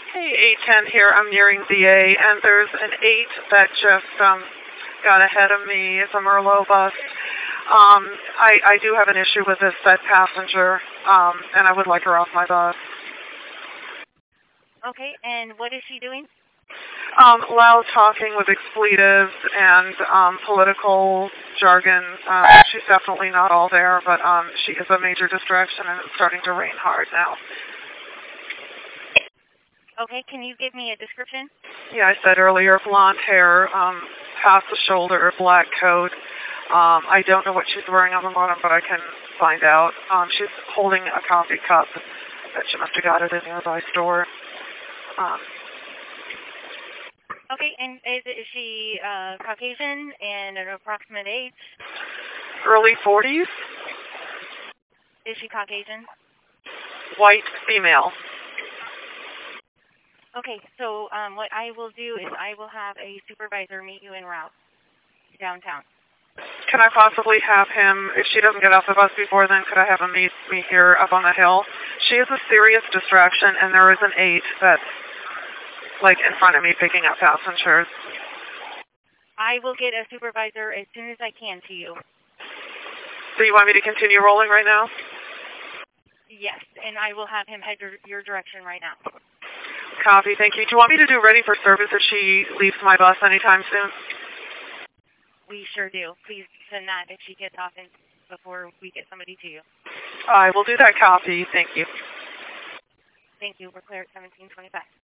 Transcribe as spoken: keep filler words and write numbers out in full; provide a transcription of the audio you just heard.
Hey, eight ten here. I'm nearing V A, and there's an eight that just um, got ahead of me. It's a Merlot bus. Um, I, I do have an issue with this said passenger, um, and I would like her off my bus. Okay, and what is she doing? Um, loud talking with expletives and um, political jargon. Uh, she's definitely not all there, but um, she is a major distraction, and it's starting to rain hard now. Okay, can you give me a description? Yeah, I said earlier, blonde hair, um, past the shoulder, black coat. Um, I don't know what she's wearing on the bottom, but I can find out. Um, she's holding a coffee cup that she must have got at a nearby store. Um, Okay, and is, is she uh, Caucasian and an approximate age? early forties, Is she Caucasian? white female. Okay, so um, what I will do is I will have a supervisor meet you en route downtown. Can I possibly have him, if she doesn't get off the bus before then, could I have him meet me here up on the hill? She is a serious distraction, and there is an eight that's, like, in front of me picking up passengers. I will get a supervisor as soon as I can to you. So you want me to continue rolling right now? Yes, and I will have him head your, your direction right now. Copy, thank you. Do you want me to do ready for service if she leaves my bus anytime soon? We sure do. Please send that if she gets off in, before we get somebody to you. I will do that, copy. Thank you. Thank you. We're clear at seventeen twenty-five.